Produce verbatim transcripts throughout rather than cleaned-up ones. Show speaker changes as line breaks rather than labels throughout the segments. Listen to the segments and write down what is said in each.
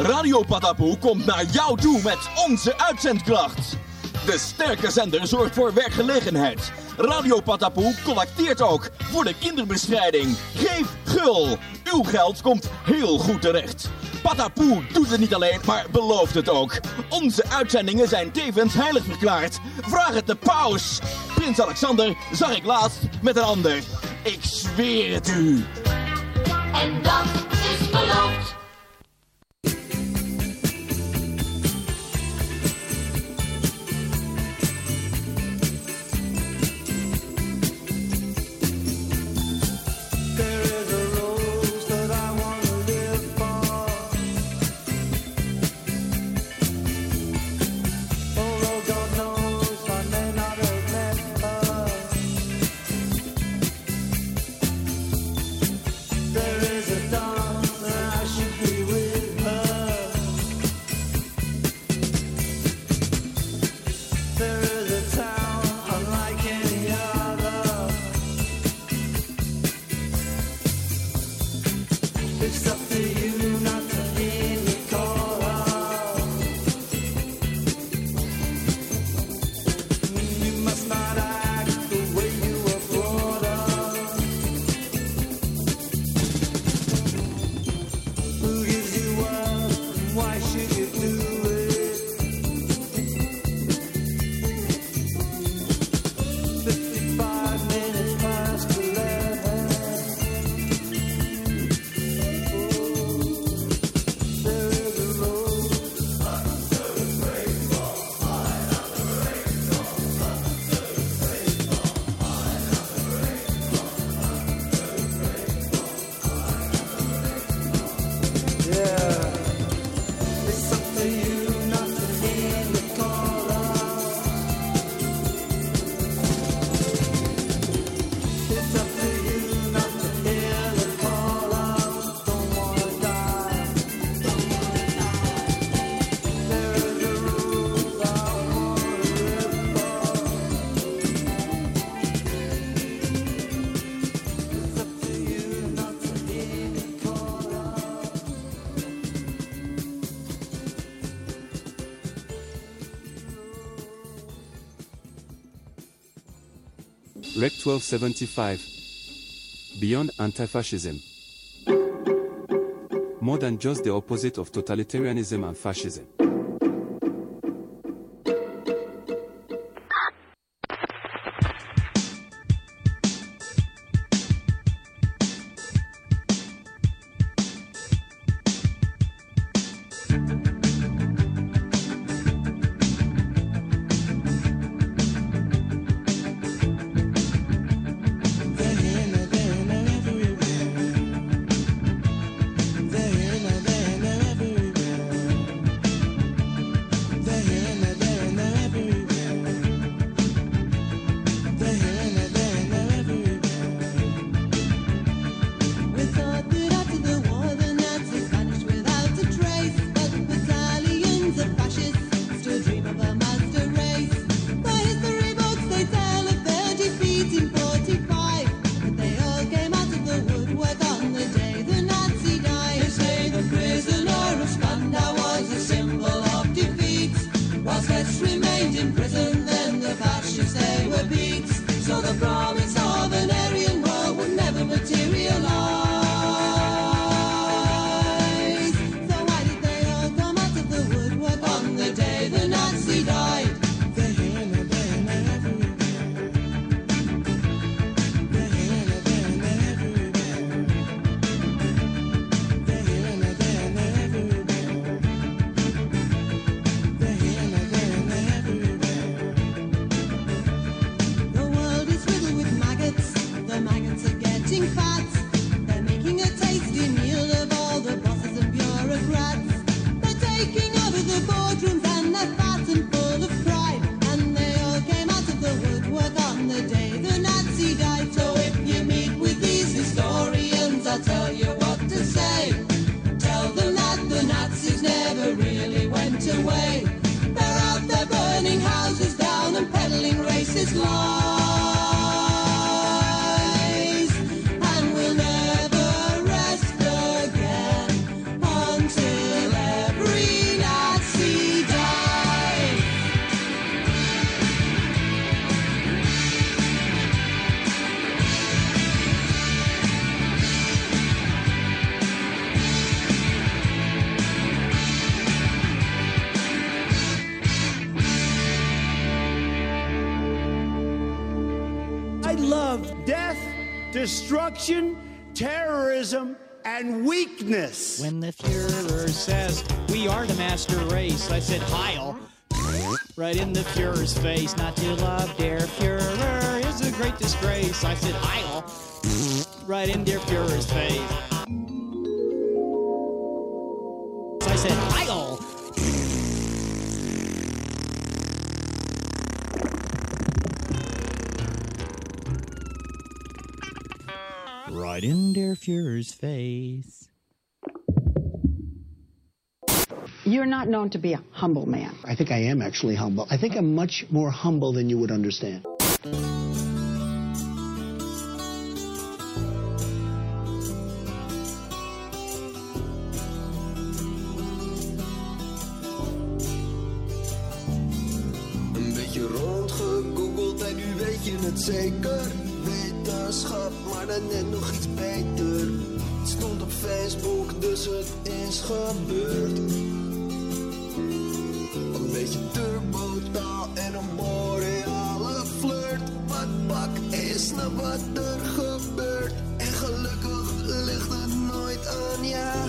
Radio Patapoe komt naar jou toe met onze uitzendkracht. De sterke zender zorgt voor werkgelegenheid. Radio Patapoe collecteert ook voor de kinderbestrijding. Geef gul. Uw geld komt heel goed terecht. Patapoe doet het niet alleen, maar belooft het ook. Onze uitzendingen zijn tevens heilig verklaard. Vraag het de paus. Prins Alexander zag ik laatst met een ander. Ik zweer het u.
En dat is beloofd.
Rec twelve seventy-five. Beyond Anti-Fascism. More than just the opposite of totalitarianism and fascism.
Racist lies, and destruction, terrorism, and weakness.
When the Fuhrer says, we are the master race, I said, Heil. Right in the Fuhrer's face. Not to love der Fuhrer is a great disgrace. I said, Heil. Right in der Fuhrer's face. I said, Heil. Right in der Fuhrer's face.
You're not known to be a humble man.
I think I am actually humble. I think I'm much more humble than you would understand.
Een beetje rondgegoogeld en nu weet je het zeker. Wetenschap, maar dan net nog iets beter. Het stond op Facebook, dus het is gebeurd. Een beetje turbotaal en een boreale flirt. Wat bak is nou wat er gebeurt. En gelukkig ligt het nooit aan jou.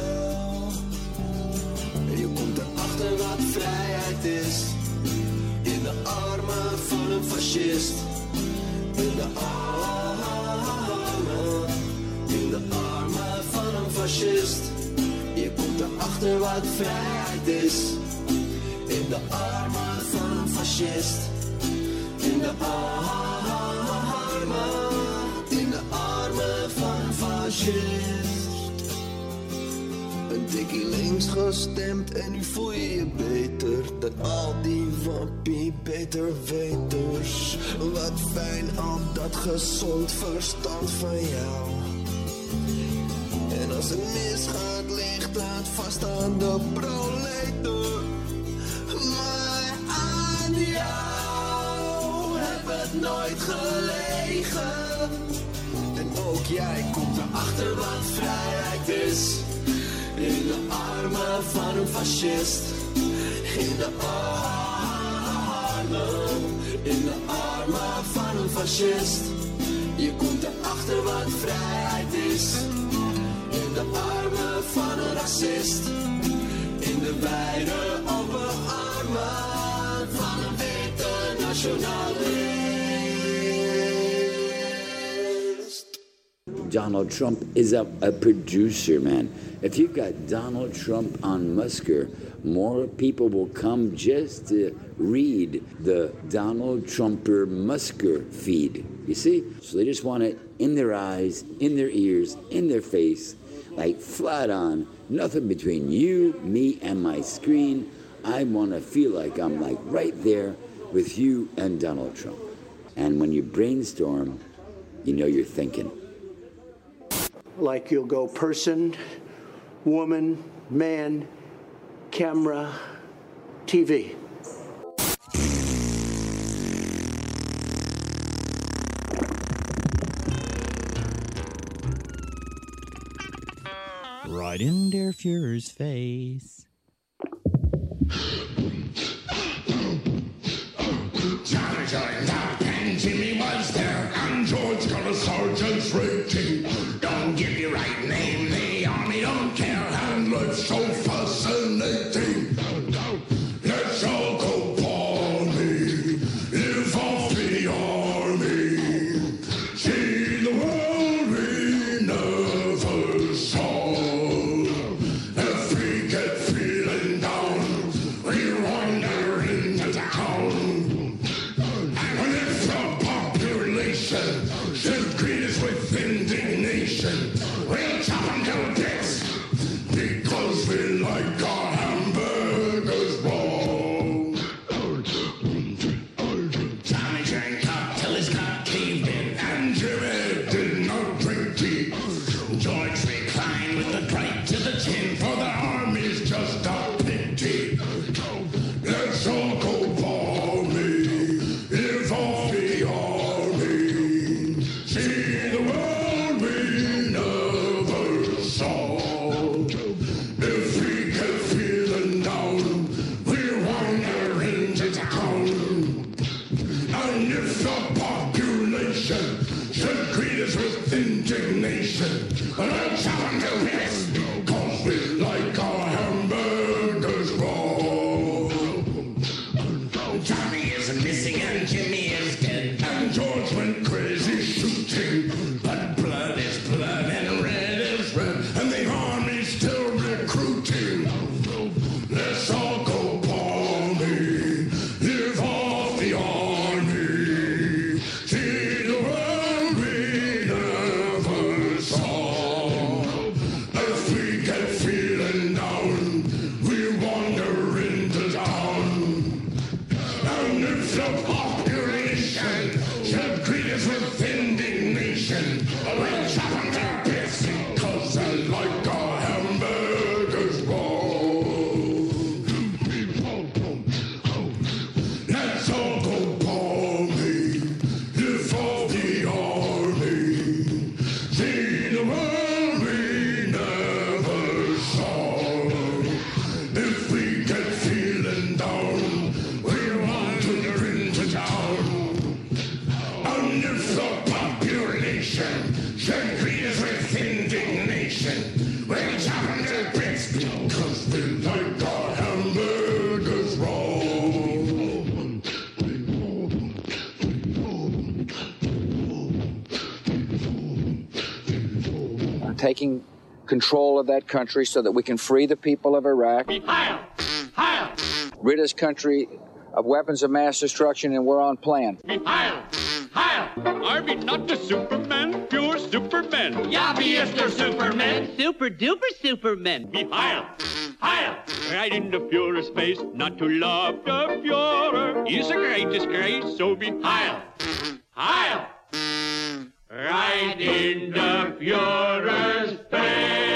Je komt erachter wat vrijheid is. In de armen van een fascist. In de armen, in de armen van een fascist. Je komt erachter wat vrijheid is. In de armen van een fascist. In de armen, in de armen van een fascist. Een tikkie links gestemd en nu voel je je beter dan al die wappie beter weters. Wat fijn al dat gezond verstand van jou. En als het misgaat ligt het vast aan de proleten. Maar aan jou heb het nooit gelegen. En ook jij komt erachter wat vrijheid is. In de armen van een fascist. In de armen, in de armen van een fascist. Je komt erachter wat vrijheid is. In de armen van een racist. In de wijde open armen van een witte nationalist.
Donald Trump is a, a producer, man. If you've got Donald Trump on Musker, more people will come just to read the Donald Trumper Musker feed. You see? So they just want it in their eyes, in their ears, in their face, like flat on. Nothing between you, me, and my screen. I want to feel like I'm like right there with you and Donald Trump. And when you brainstorm, you know you're thinking.
Like you'll go person, woman, man, camera, T V.
Right in der Fuhrer's face.
Johnny joined up and Jimmy was there, and George got a sergeant's rating. Don't give your right name, the army don't care, and life's so fascinating. Let's all go balmy, live off the army, see the world we never saw. If we get feeling down, we wander into town. And if the population should greet us with indignation, we'll chop them to bits, because we like our hamburgers raw. Johnny drank up till his cock caved in, and Jimmy did not drink tea. George reclined with the pipe to the chin, for the army's just a pity. Let's all go balmy, live off the army, see the world we never saw. with indignation. Let's chop them to bits, cause we like our hamburgers raw. Johnny is missing and Jimmy is dead, and George went crazy shooting. But blood is blood and red is red, and the army's still recruiting. Let's all go balmy, live off the army, see the world we never saw. If we get feeling down, we wander into town. And if the population should greet us with indignation, we'll chop them to bits because they like our hamburgers raw. Let's all go balmy, live off the army, see the world we never saw. If we get feeling down, we wander into town. And if the population should greet us with indignation, we'll chop them to bits because we like our hamburgers raw.
Taking control of that country so that we can free the people of Iraq, rid this country of weapons of mass destruction, and we're on plan.
Are we not the Superman? Pure Superman.
Ja, wie is der Superman?
Super duper Superman. Be higher, higher. Right in the Führer's face. Not to love the Führer is a great disgrace. So be higher, higher. Right in the Führer's face.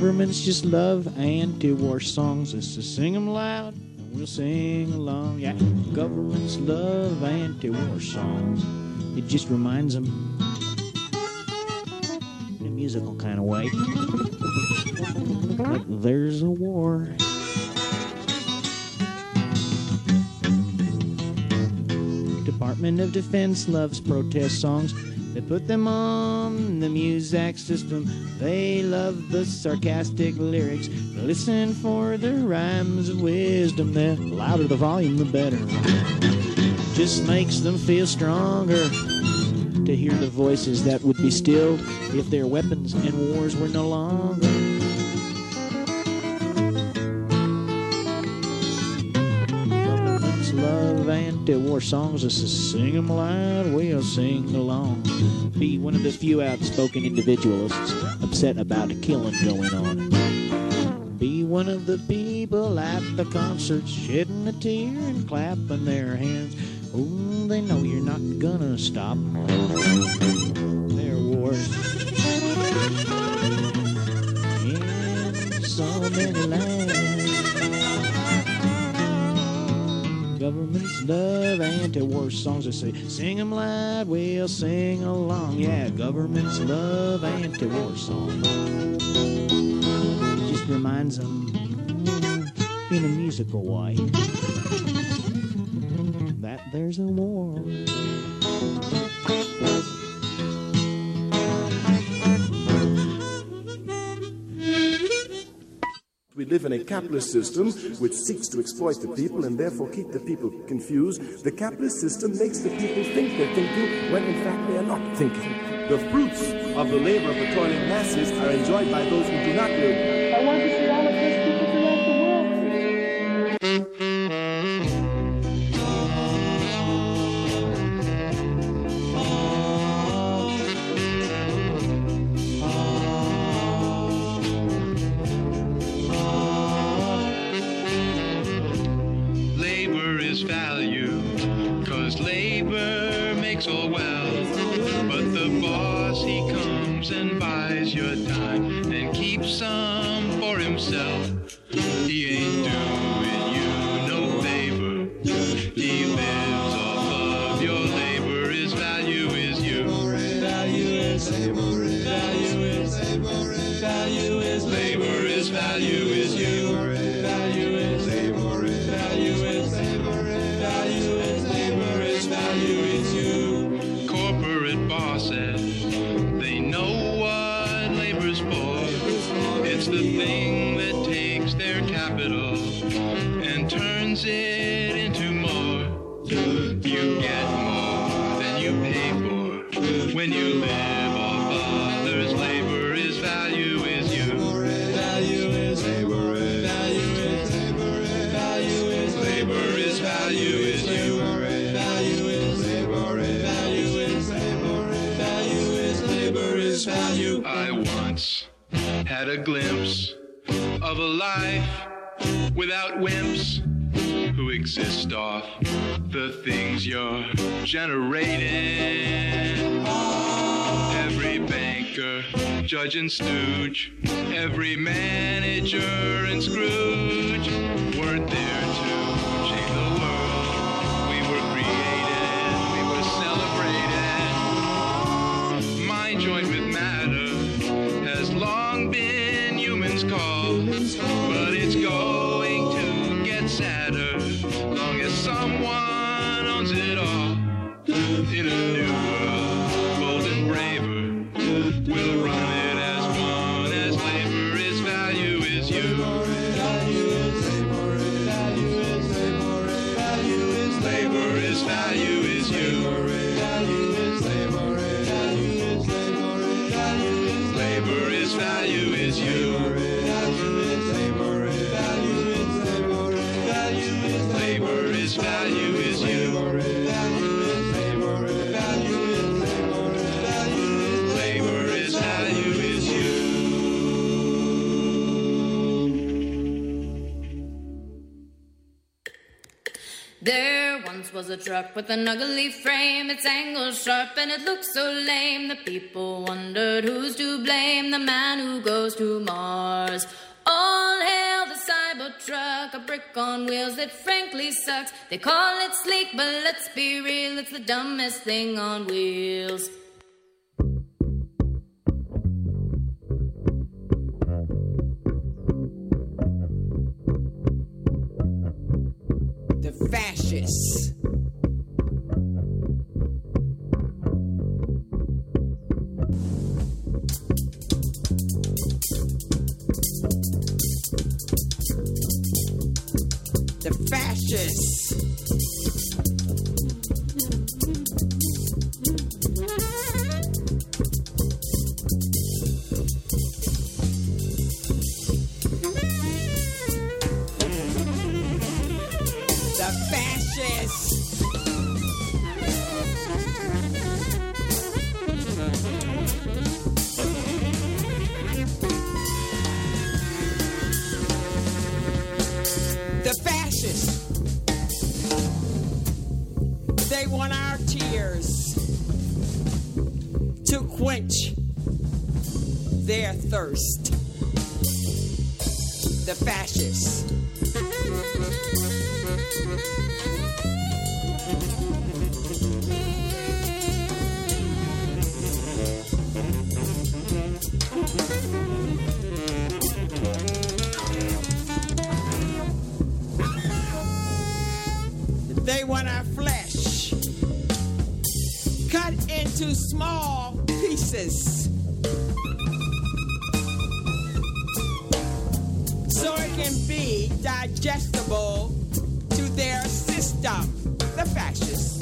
Governments just love anti-war songs. Let's just sing them loud and we'll sing along. Yeah, governments love anti-war songs. It just reminds them in a musical kind of way like there's a war. Department of Defense loves protest songs. They put them on the Muzak system. They love the sarcastic lyrics. Listen for the rhymes of wisdom. The louder the volume, the better. Just makes them feel stronger to hear the voices that would be stilled if their weapons and wars were no longer. Love anti-war songs. Let's just sing them loud, we'll sing along. Be one of the few outspoken individualists upset about a killing going on. Be one of the people at the concerts shedding a tear and clapping their hands. Oh, they know you're not gonna stop their wars. In so many lands. Governments love anti-war songs. They say, sing them loud, we'll sing along. Yeah, governments love anti-war songs. It just reminds them in a musical way that there's a war.
We live in a capitalist system which seeks to exploit the people and therefore keep the people confused. The capitalist system makes the people think they're thinking when in fact they are not thinking. The fruits of the labor of the toiling masses are enjoyed by those who do not live.
I want to see all of these people throughout the world.
Value, cause labor makes all wealth, but the boss, he comes and buys your time and keeps some for himself. He ain't doing you no favor, he lives off of your labor. His value is you. Value is labor, value is labor, value is labor, his value is you. Value is labor, value is labor. Value is labor, its value is you. Corporate bosses, they know what labor's for. It's the thing that takes their capital and turns it into more. You get more than you pay for when you live off others' labor. His value is you. Value is labor, value is labor, value is labor, his value is you. Value is labor, value is labor, value is labor, his value. I once had a glimpse of a life without wimps who exist off the things you're generating. Every banker, judge and stooge, every manager and Scrooge weren't there to change the world. We were created, we were celebrated. Mind joined with matter has long been humans' call, but it's going to get sadder long as someone owns it all. In a new world, bold and braver, we'll run it as one as labor. Its value is you. Value is labor, value is labor, value is labor, its value is you. Value is labor, value is labor, value is labor, its value is you. Value is labor, value is labor, value
There once was a truck with an ugly frame, its angle sharp and it looked so lame. The people wondered who's to blame, the man who goes to Mars. All hail the Cybertruck, a brick on wheels that frankly sucks. They call it sleek, but let's be real, it's the dumbest thing on wheels.
The fascists. The fascists. The fascists. The fascists. They want our tears to quench their thirst. The fascists. They want our flesh cut into small pieces so it can be digestible to their system. The fascists.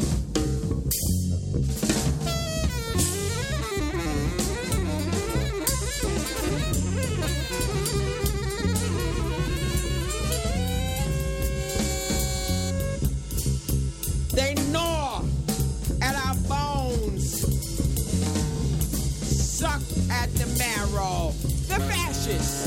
They gnaw at our bones, suck at the marrow. The fascists.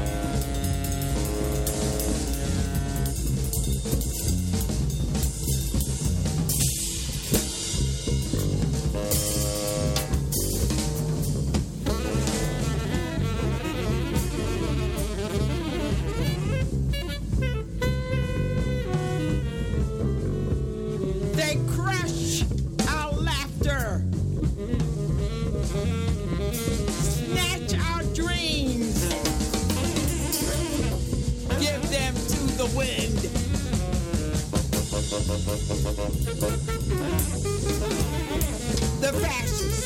They crush our laughter, snatch our dreams, give them to the wind. The fascists.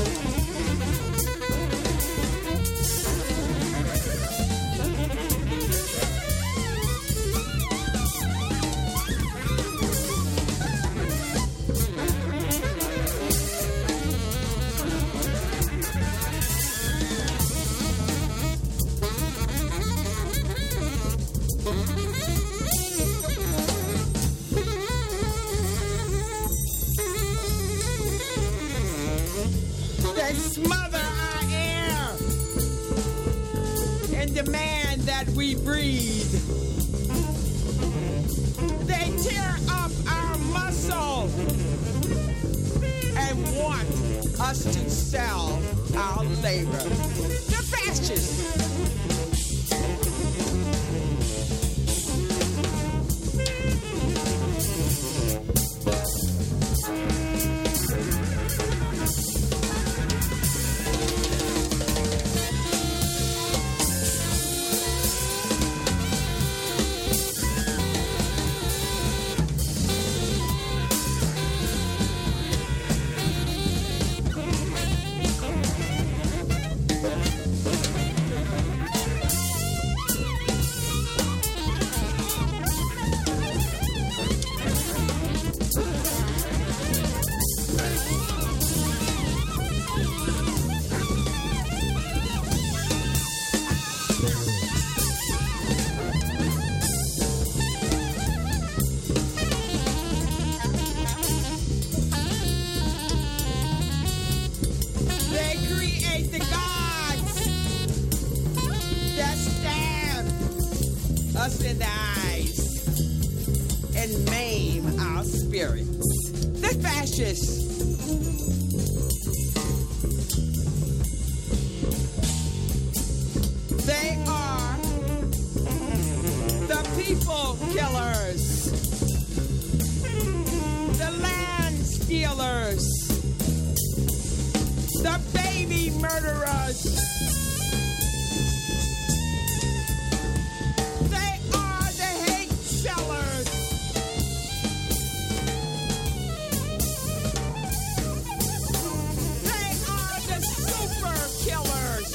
They smother our air and demand that we breathe. They tear up our muscle and want us to sell our labor. The fascists. us in the eyes and maim our spirits. The fascists. They are the people killers, the land stealers, the baby murderers. They are the hate sellers. They are the super killers.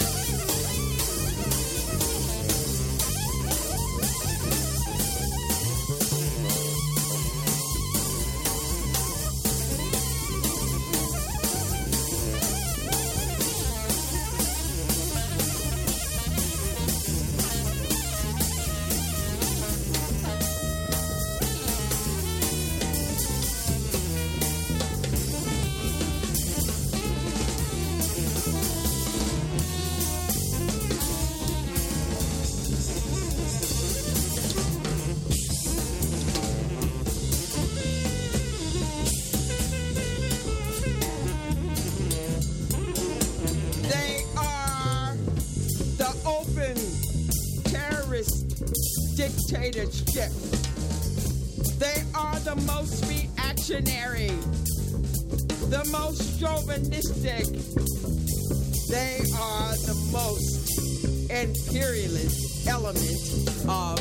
They are the open terrorist dictatorship. They are the most reactionary, the most chauvinistic. They are the most imperialist element of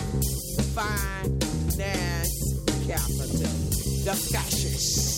finance capital, the fascists.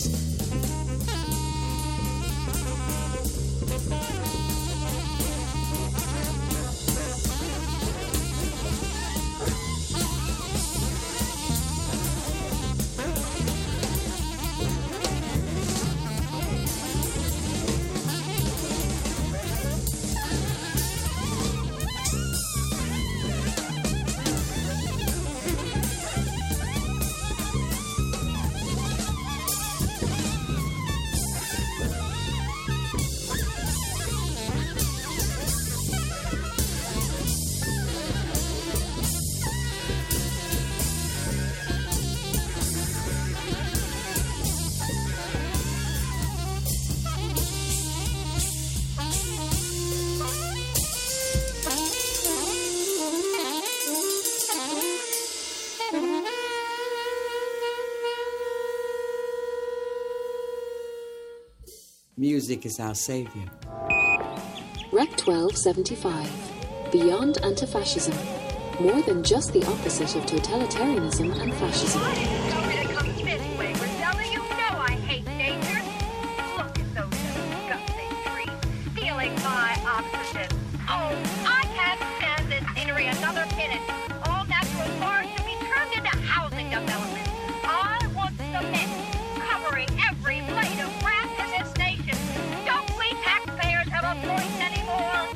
Music is our savior.
Rec twelve seventy-five. Beyond Anti-Fascism. More than just the opposite of totalitarianism and fascism.
Come this way, Rosella. You know I hate danger. Look at those disgusting trees, stealing my oxygen. Oh, I can't stand this scenery another minute. All natural forests should be turned into housing development. I want cement covering every blade of grass in this nation. Don't we taxpayers have a voice anymore?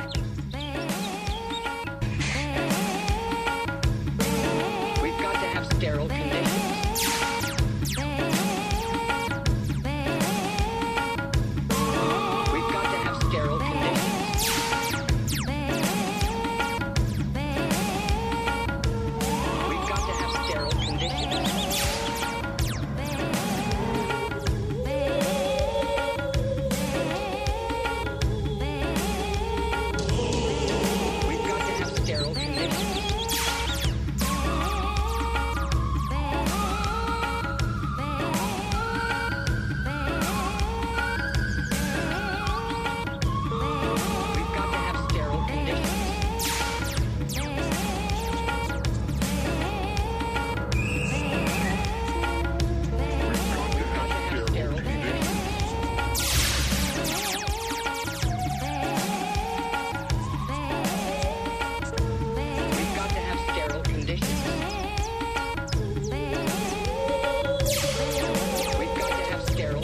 We've got to have sterile conditions. We've got to have sterile conditions. We've got to have sterile conditions. We've got to have sterile conditions. We've got to have sterile conditions. We've got to have sterile conditions. We've got to have sterile conditions. We've got to have sterile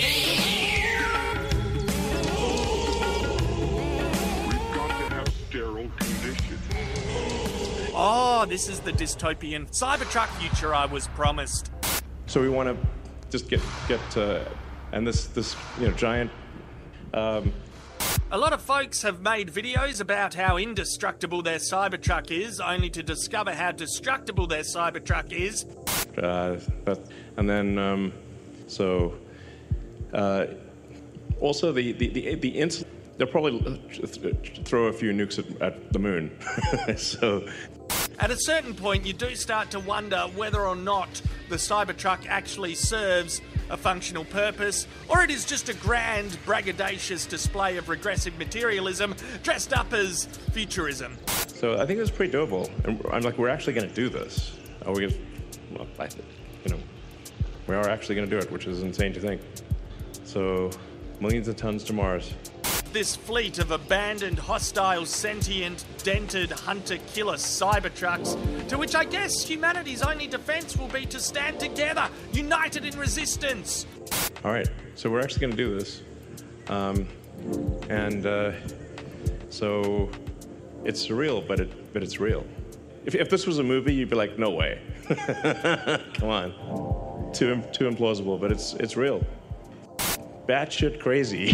Oh, this is the dystopian Cybertruck future I was promised.
So we want to just get get uh, and this this you know giant. Um,
A lot of folks have made videos about how indestructible their Cybertruck is, only to discover how destructible their Cybertruck is.
Uh, that, and then, um, so, uh, also the, the, the, the ins- they'll probably throw a few nukes at, at the moon. So,
at a certain point, you do start to wonder whether or not the Cybertruck actually serves a functional purpose, or it is just a grand, braggadocious display of regressive materialism dressed up as futurism.
So I think it's pretty doable. And I'm like, we're actually going to do this. Are we going to, well, I, you know, we are actually going to do it, which is insane to think. So, millions of tons to Mars.
This fleet of abandoned, hostile, sentient, dented, hunter-killer Cybertrucks, to which I guess humanity's only defense will be to stand together, united in resistance.
All right, so we're actually going to do this. Um, and uh, so it's surreal, but it but it's real. If, if this was a movie, you'd be like, no way. Come on. Too, too implausible, but it's it's real. Batshit crazy.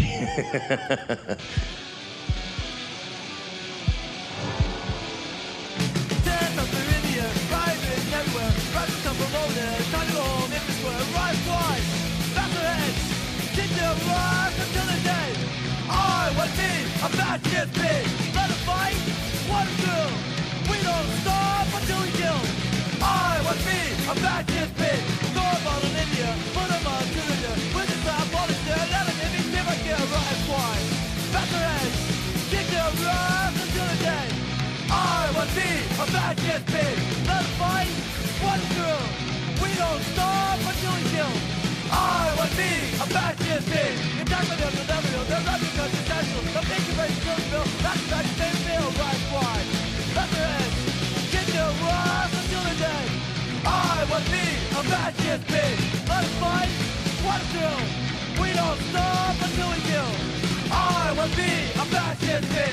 A fascist pig, let us fight, one through. We don't stop until we kill. I want to be a fascist pig. Attack by them, the devil, they're not because it's national. The big race kills Bill, that's the fact they feel right wide. That's their head, kick their ass until they're dead. I want to be a fascist pig. Let us fight, one through. We don't stop until we kill. I want to be a fascist pig.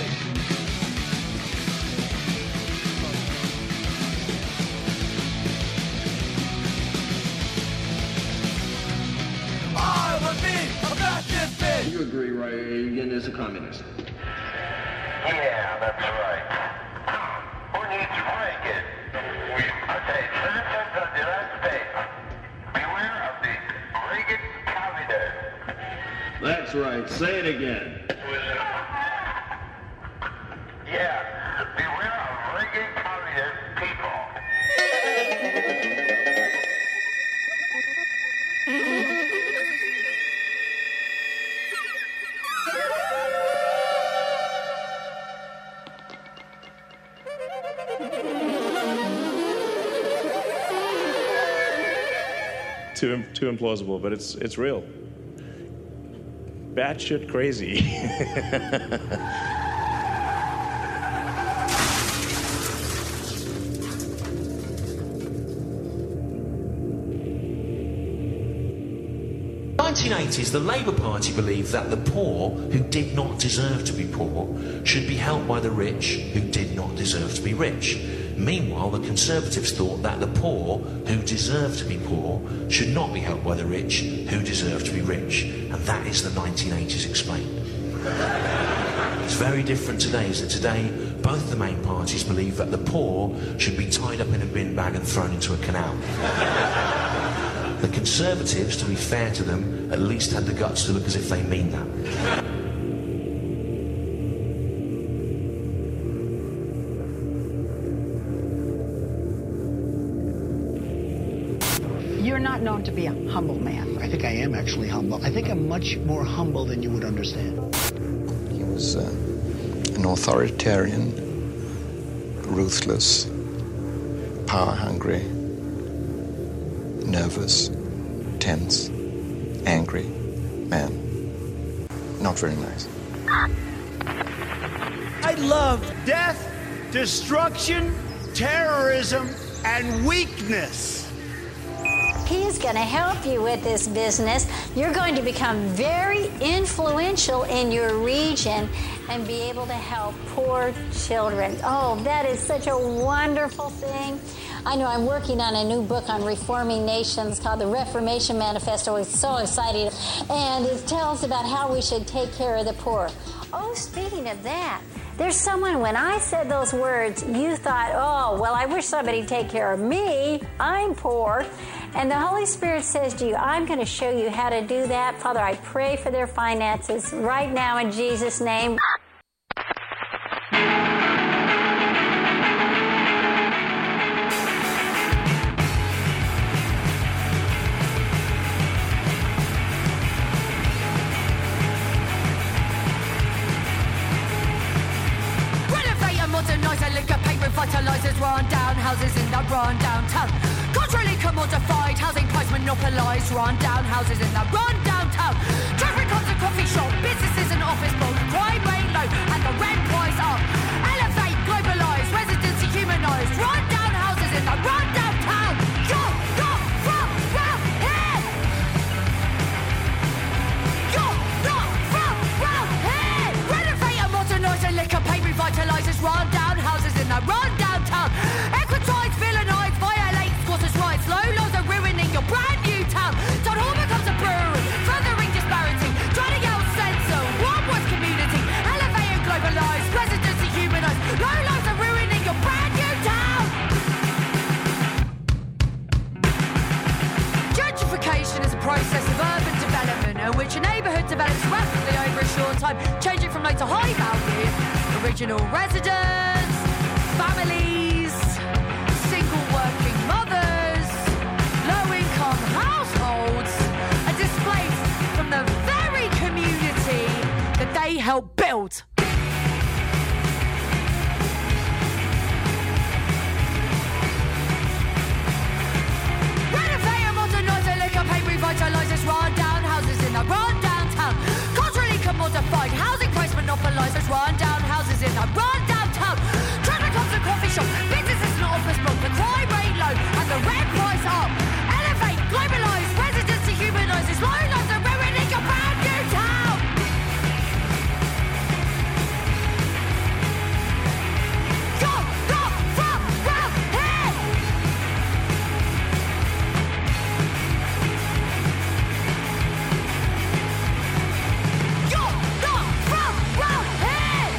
I would be a fascist pig!
You agree Reagan is a communist?
Yeah, that's right. Who needs Reagan? Okay, citizens of the United States, beware of the Reagan communists.
That's right. Say it again.
Yeah, beware of Reagan communist people.
Too too implausible, but it's it's real. Batshit crazy.
nineteen eighties, the Labour Party believed that the poor who did not deserve to be poor should be helped by the rich who did not deserve to be rich. Meanwhile, the Conservatives thought that the poor who deserve to be poor should not be helped by the rich who deserve to be rich. And that is the nineteen eighties explained. It's very different today, is that today both the main parties believe that the poor should be tied up in a bin bag and thrown into a canal. The Conservatives, to be fair to them, at least had the guts to look as if they mean that.
You're not known to be a humble man.
I think I am actually humble. I think I'm much more humble than you would understand.
He was uh, an authoritarian, ruthless, power-hungry, nervous, tense, angry man. Not very nice.
I love death, destruction, terrorism, and weakness.
He's going to help you with this business. You're going to become very influential in your region and be able to help poor children. Oh, that is such a wonderful thing. I know I'm working on a new book on reforming nations called the Reformation Manifesto. It's so exciting. And it tells about how we should take care of the poor. Oh, speaking of that, There's someone, when I said those words, you thought, oh, well, I wish somebody'd take care of me. I'm poor. And the Holy Spirit says to you, I'm going to show you how to do that. Father, I pray for their finances right now in Jesus' name.
Revitalizers, run down houses in that run down town. Culturally commodified, housing price monopolized, run down houses in that run down town. Traffic comes a coffee shop, businesses and office blocks, crime rate low and the rent price up. Elevate, globalize, residency humanized, run down houses in that run down town. You're not from round here. You're not from round here. Renovate and modernize and liquor pay revitalizers, run down houses in that run down town. Equitize, villainize, violate squatters' rights. Low laws are ruining your brand new town. Town Hall becomes a brewery, furthering disparity, drowning out censor, one was community. Elevate and globalize, residency humanize. Low laws are ruining your brand new town. Gentrification is a process of urban development in which a neighbourhood develops rapidly over a short time, changing from low to high value. Original residents, families, single working mothers, low-income households are displaced from the very community that they helped build. Renovate and modernise and liquor pay revitalisers, run down houses in a run down town. Culturally commodified, housing price monopolisers, run down houses in a run down town. Traffic comes a coffee shop, businesses and office block, the crime rate low and the rent price up. Elevate, globalise, residency humanises, low lives are ruining your brand new town. You're not from round here. You're not from round here.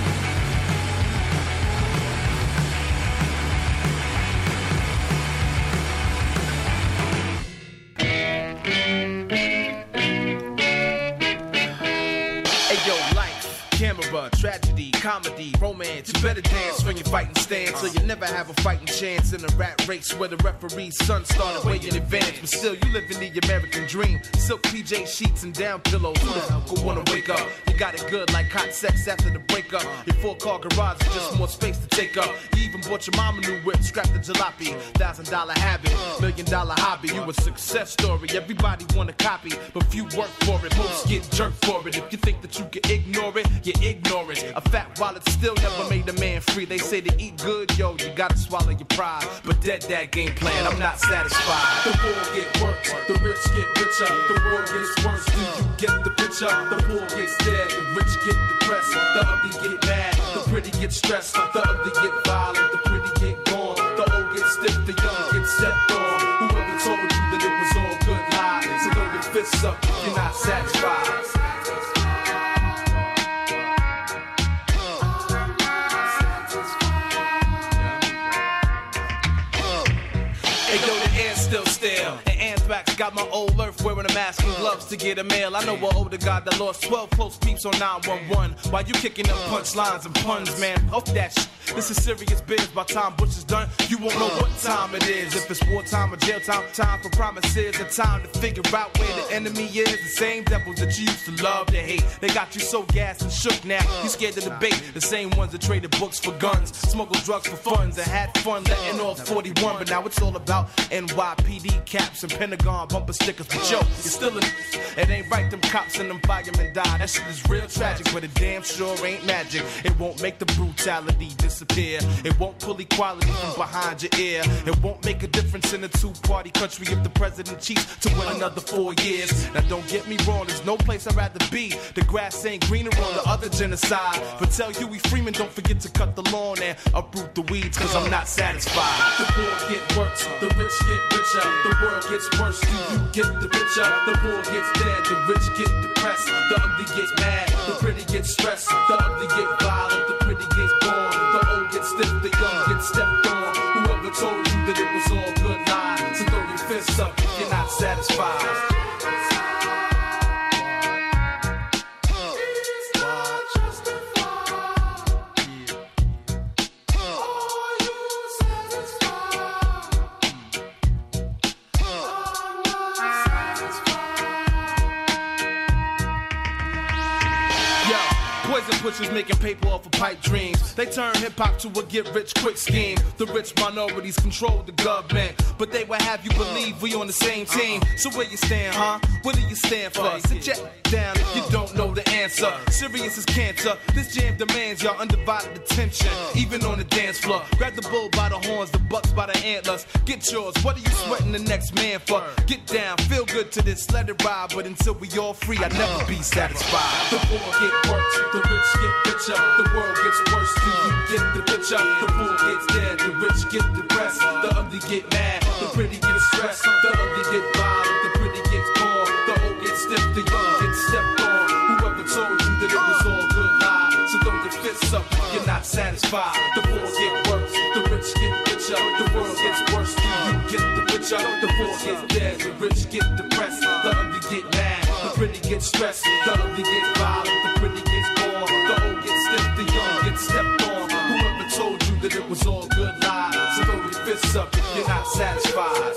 Hey yo, life, camera, tragedy, comedy, romance. You better dance when you're fighting stance, so you never have a fighting chance in a rat race where the referee's son started way in advance. But still, you live in the American dream. Silk P J sheets and down pillows. Who the hell could wanna wake up? You got it good like hot sex after the breakup. Your four-car garage is just more space to take up. You even bought your mama new whip, scrapped the jalopy. Thousand dollar habit, million dollar hobby. You a success story, everybody wanna copy, but few work for it. Most get jerked for it. If you think that you can ignore it, you ignore it. A fat wallet still never made a man free. They say to eat good, yo, you gotta swallow your pride. But dead that game plan, I'm not satisfied. The poor get worse, the rich get richer. The world gets worse, do you get the picture? The poor gets dead, the rich get depressed. The ugly get mad, the pretty get stressed. The ugly get violent, the pretty get gone. The old get stiff, the young get stepped on. Whoever told you that it was all good lies, so throw your fists up if you're not satisfied. Hey yo, the air's still stale. And anthrax got my old earth wearing a mask and gloves to get a mail. I know an older guy that lost twelve close peeps on nine one one. While you kicking up punchlines and puns, man, off that shit. This is serious biz. By time Bush is done, you won't know what time it is. If it's wartime or jail time, time for promises. A time to figure out where the enemy is. The same devils that you used to love to hate. They got you so gassed and shook now. You scared to debate. The same ones that traded books for guns, smuggled drugs for funds, and had fun letting off forty-one. But now it's all about N Y P D caps and Pentagon bumper stickers. But yo, you're still in it. Ain't right, them cops and them firemen die. That shit is real tragic, but it damn sure ain't magic. It won't make the brutality disappear. It won't pull equality from behind your ear. It won't make a difference in a two-party country if the president cheats to win another four years. Now don't get me wrong, there's no place I'd rather be. The grass ain't greener on the other genocide. But tell Huey Freeman, don't forget to cut the lawn and uproot the weeds, cause I'm not satisfied. The poor get worse, the rich get richer. The world gets worse, do you get the picture? The poor gets dead, the rich get depressed. The ugly get mad, the pretty get stressed. The ugly get violent, the pretty stepped on. Whoever told you that it was all good lies? So throw your fists up if you're not satisfied. Poison pushers making paper off of pipe dreams. They turn hip-hop to a get-rich-quick scheme. The rich minorities control the government, but they will have you believe we on the same team. So where you stand, huh? What do you stand for? Sit your down if you don't know the answer. Serious as cancer. This jam demands your undivided attention, even on the dance floor. Grab the bull by the horns, the bucks by the antlers. Get yours. What are you sweating the next man for? Get down, feel good to this, let it ride. But until we all free, I'll never be satisfied. The poor get worked, the rich get richer. The world gets worse, do you get the picture? The poor gets dead, the rich get depressed. The ugly get mad, the pretty get stressed. The ugly get violent, the pretty gets born. The old get stiff, the young get stepped on. Whoever told you that it was all good lie? So throw your fists up if you're not satisfied. The poor get worse, the rich get richer. The world gets worse, do you get the picture? The poor get dead, the rich get depressed. The ugly get mad, the pretty get stressed. The ugly get violent, the pretty gets born. The old get stiff, the young get stepped on. Whoever told you that it was all good lies? So throw your fists up if you're not satisfied.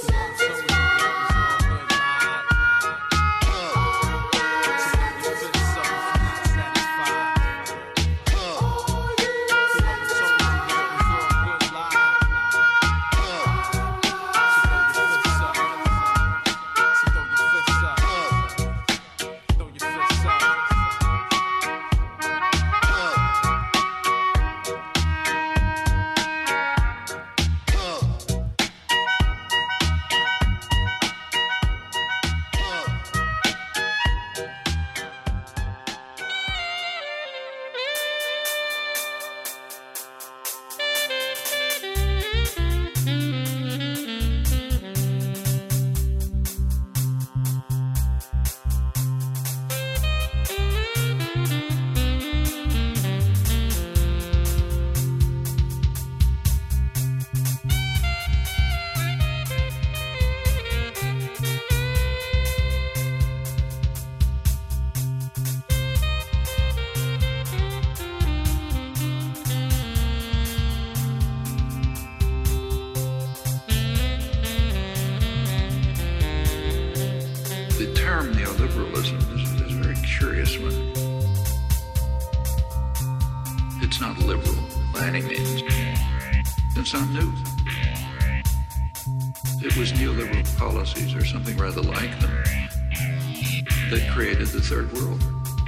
Or something rather like them that created the third world.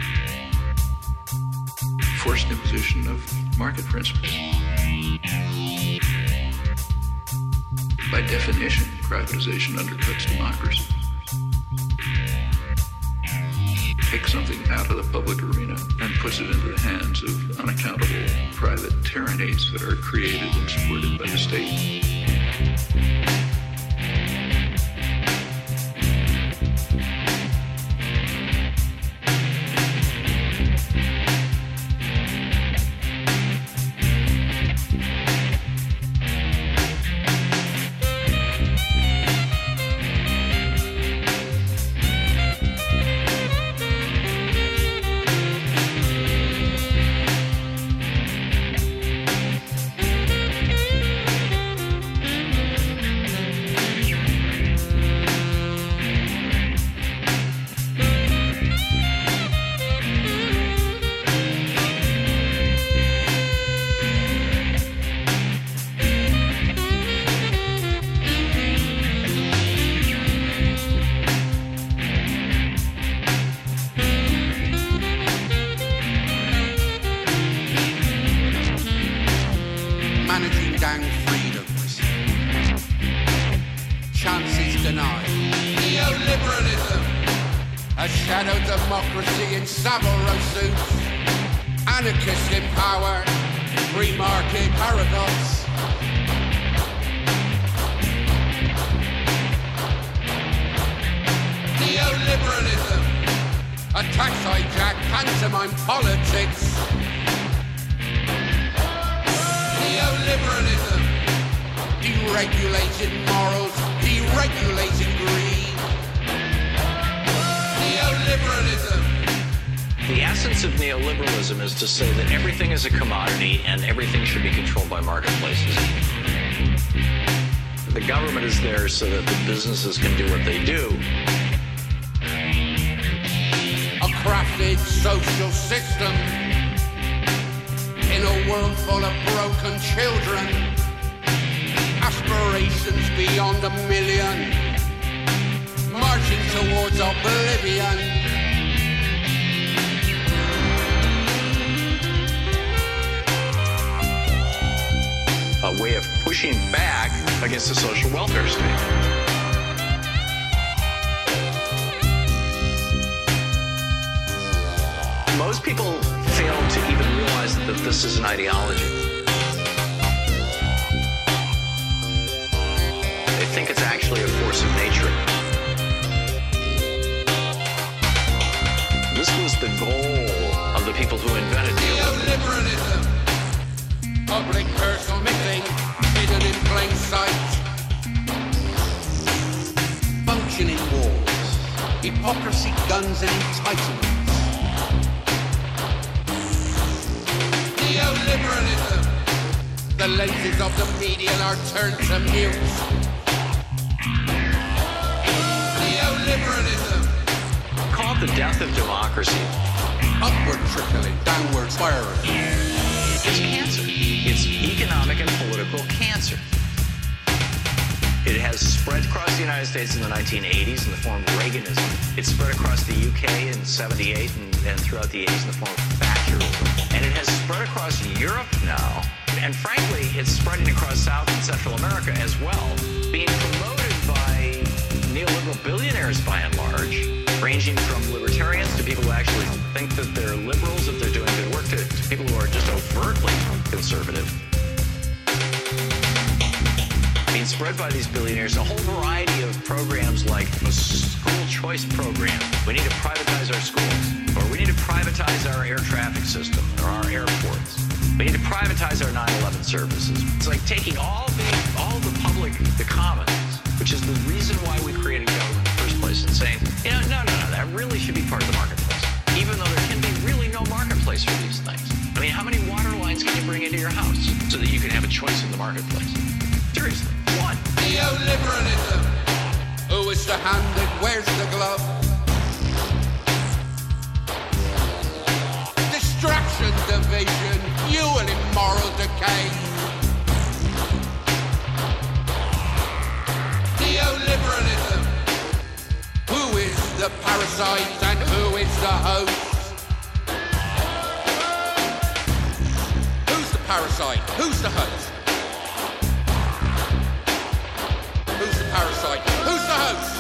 Forced imposition of market principles. By definition, privatization undercuts democracy. Takes something out of the public arena and puts it into the hands of unaccountable private tyrannies that are created and supported by the state.
Neoliberalism,
Deregulated morals, deregulated greed. Neoliberalism.
The essence of neoliberalism is to say that everything is a commodity and everything should be controlled by marketplaces. The government is there so that the businesses can do what they do.
A crafted social system in a world full of broken children. Aspirations beyond a million, marching towards oblivion.
A way of pushing back against the social welfare state. Most people fail to even realize that this is an ideology. They think it's actually a force of nature. This was the goal of the people who invented
neoliberalism. Public permitting, hidden in plain sight. Functioning walls, hypocrisy, guns and entitlements. Neoliberalism. The lenses of the media are turned to mute. Neoliberalism.
Call it the death of democracy.
Upward trickling, downward spiraling.
It's cancer. It's economic and political cancer. It has spread across the United States in the nineteen eighties in the form of Reaganism. It spread across the U K in seventy-eight and, and throughout the eighties in the form of Thatcherism. And it has spread across Europe now. And frankly, it's spreading across South and Central America as well, being promoted by neoliberal billionaires by and large, ranging from libertarians to people who actually think that they're liberals if they're doing good work, to, to people who are just overtly conservative. Being spread by these billionaires, a whole variety of programs like a school choice program. We need to privatize our schools, or we need to privatize our air traffic system, or our airports. We need to privatize our nine eleven services. It's like taking all the all the public, the commons, which is the reason why we created government in the first place, and saying, you know, no, no, no, that really should be part of the marketplace, even though there can be really no marketplace for these things. I mean, how many water lines can you bring into your house so that you can have a choice in the marketplace? Seriously, one.
Neoliberalism. Who is the hand that wears the glove? Distraction, division, fuel immoral decay. Neoliberalism. Who is the parasite and who is the host? Who's the parasite? Who's the host? Who's the parasite? Who's the host?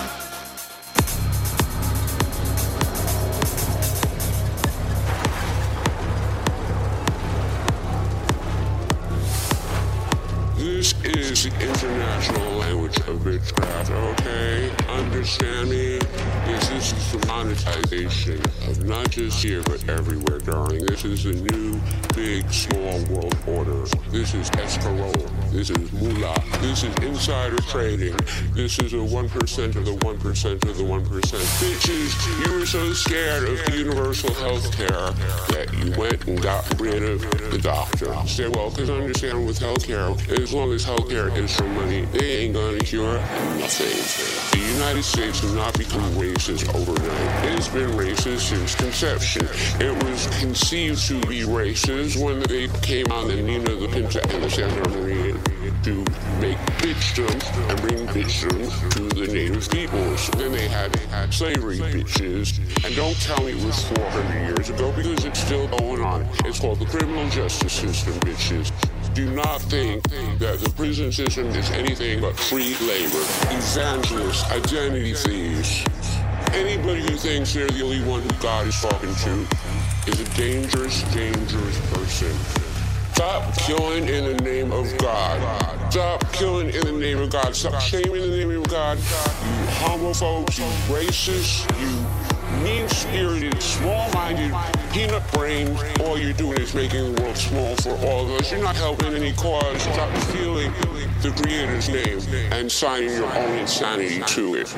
This is the international language of witchcraft, okay? Understand me? This is the monetization of not just here but everywhere, darling. This is the new, big, small world order. This is escarole. This is moolah. This is insider trading. This is a one percent of the one percent of the one percent. Bitches, you were so scared of universal health care that you went and got rid of the doctor. Say, well, because understand with health care, as long as health care is for money, they ain't gonna cure nothing. The United States has not become racist overnight. It has been racist since conception. It was conceived to be racist when they came on the Nina, the Pinta, and the Santa Maria to make bitchdom and bring bitchdom to the native peoples. Then they had, they had slavery bitches. And don't tell me it was four hundred years ago, because it's still going on. It's called the criminal justice system, bitches. Do not think that the prison system is anything but free labor. Evangelists, identity thieves. Anybody who thinks they're the only one who God is talking to is a dangerous, dangerous person. Stop killing in the name of God. Stop killing in the name of God. Stop shaming in the name of God. You homophobes, you racists, you mean-spirited, small-minded, peanut-brained. All you're doing is making the world small for all of us. You're not helping any cause. Stop stealing the Creator's name and signing your own insanity to it.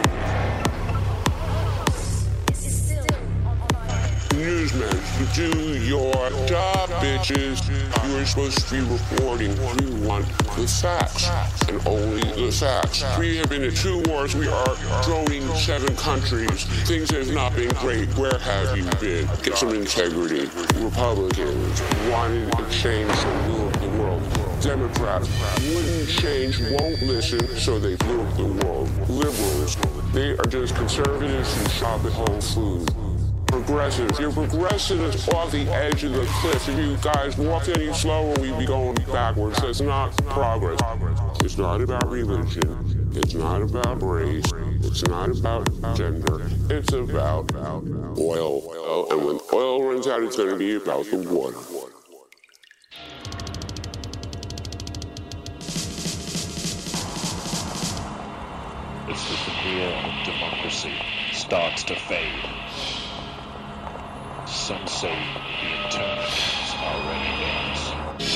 Newsmen, do your job, bitches. You are supposed to be reporting. We want the facts, and only the facts. We have been in two wars. We are droning seven countries. Things have not been great. Where have you been? Get some integrity. Republicans wanted a change to rule the world. Democrats wouldn't change, won't listen, so they blew up the world. Liberals, they are just conservatives who shop at Whole Foods. Progressives, you're progressives off the edge of the cliff. If you guys walked any slower, we'd be going backwards. That's not progress. It's not about religion. It's not about race. It's not about gender. It's about oil. And when oil runs out, it's going to be about the water.
It's the career of democracy starts to fade. Some say the intermediates are already theirs.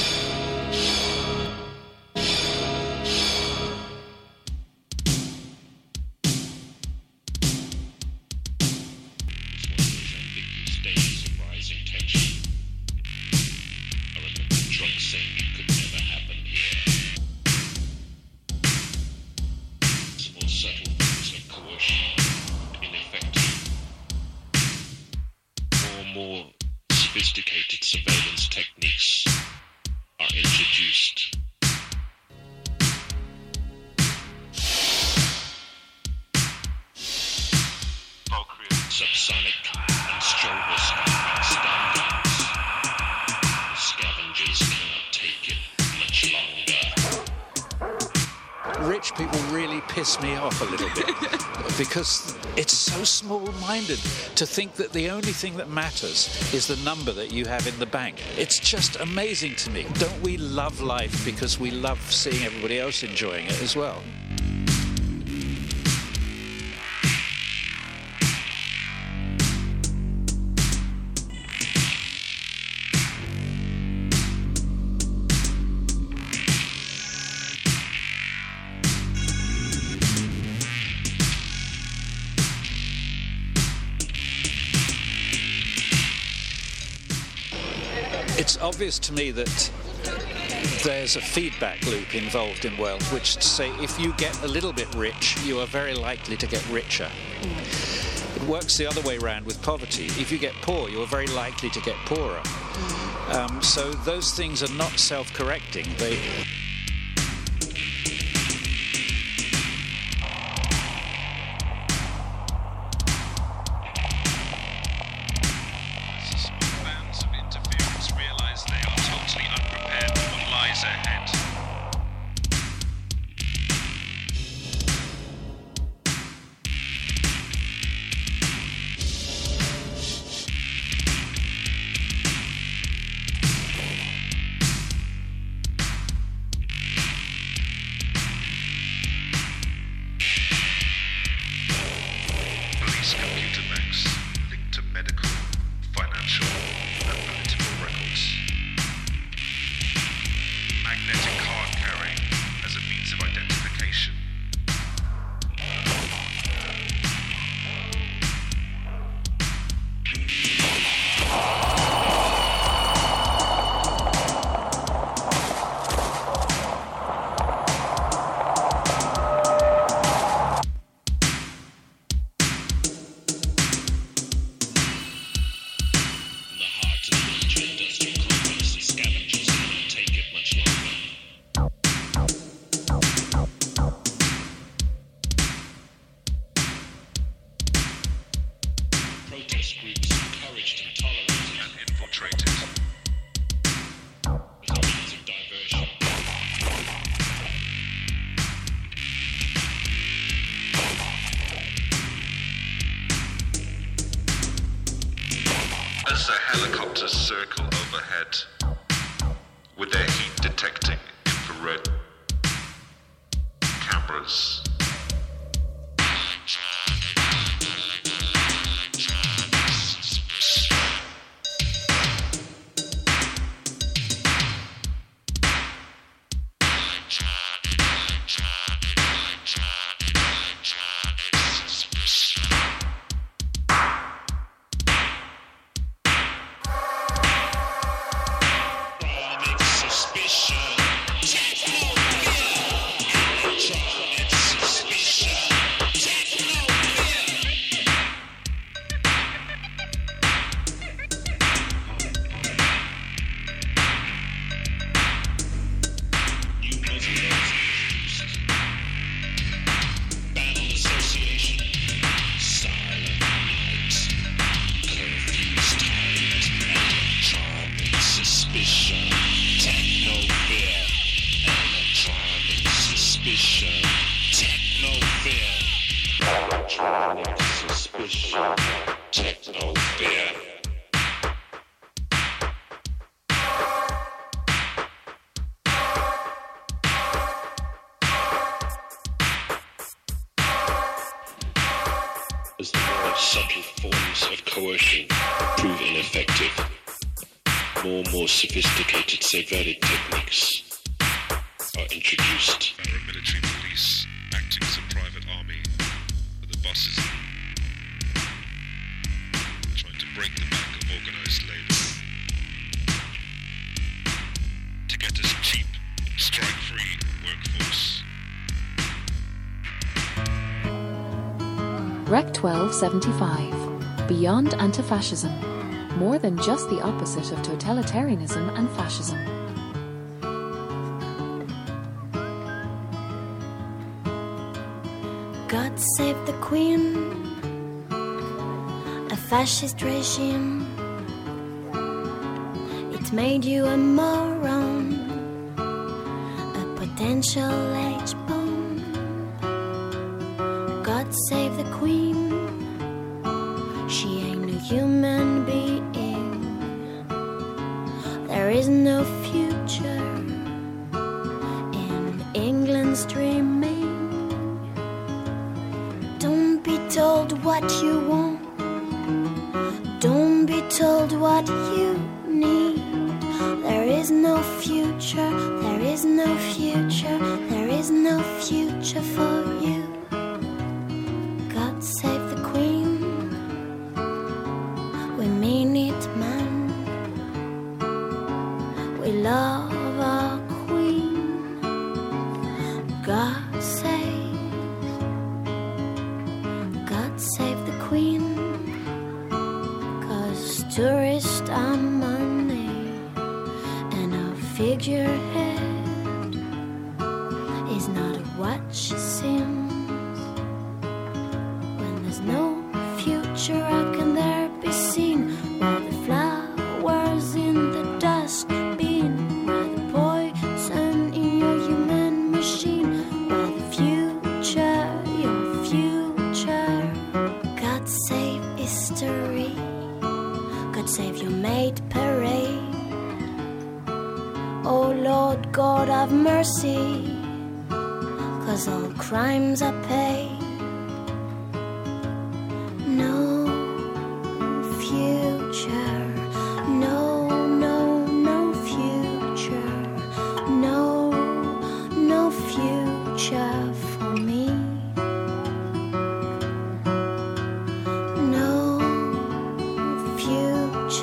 Ambiguous days of rising tension. I remember drunk saying it could never happen here. Small subtle things of coercion, ineffective. More sophisticated surveillance techniques are introduced. Subsonic and stroboscopic standards. Scavengers cannot take it much longer.
Rich people really piss me off a little bit because it's so small-minded to think that the only thing that matters is the number that you have in the bank. It's just amazing to me. Don't we love life because we love seeing everybody else enjoying it as well? It's obvious to me that there's a feedback loop involved in wealth, which to say if you get a little bit rich, you are very likely to get richer. It works the other way around with poverty. If you get poor, you're very likely to get poorer. Um, so those things are not self-correcting. They...
As the helicopters circle overhead, with their heat-detecting infrared cameras.
Suspicion, techno beer. As the more subtle forms of coercion prove ineffective, more and more sophisticated surveillance techniques are introduced.
Paramilitary police acting as a private army at the buses, trying to break the back of organised labour to get us cheap, strike-free workforce.
Rec twelve seventy-five. Beyond Anti-Fascism. More than just the opposite of totalitarianism and fascism.
God save the Queen, a fascist regime. It made you a moron, a potential H-bomb. God save the Queen, she ain't no human being. There is no future in England's dreaming. Don't be told what you want. Don't be told what you need. There is no future. There is no future. There is no future for you. God save the Queen. We mean it, man. We love our Queen. God save. God save the Queen. 'Cause tourists are money and our figurehead is not a what she seems. When there's no future, how can there be seen? Where the flowers in the dustbin, where the poison in your human machine, where the future, your future. God save history. God save your maid parade. Oh Lord God have mercy, 'cause all crimes are paid.